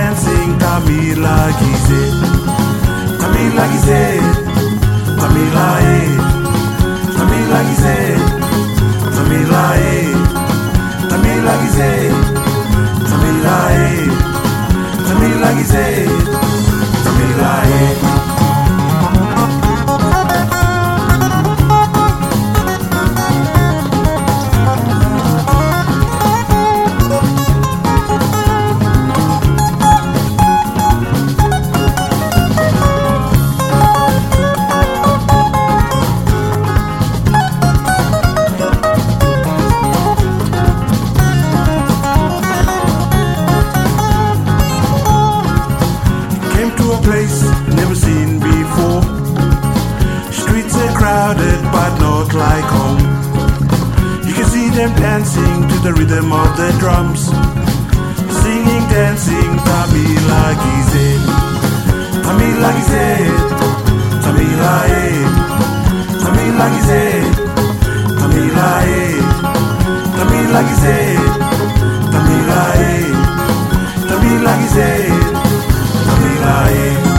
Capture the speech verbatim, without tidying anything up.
dancing Tamila Gize. Tamila Gize. Tamila eh. Tamila Gize. Tamila eh. Tamila Gize. Tamila eh. Tamila Gize. Tamila eh. Place never seen before. Streets are crowded but not like home. You can see them dancing to the rhythm of the drums, singing, dancing Tamila Gize. Tamila Gize. Tamila eh. Tamila Gize. Tamila eh. Tamila Gize. Tamila eh. Tamila Gize. Tamila eh.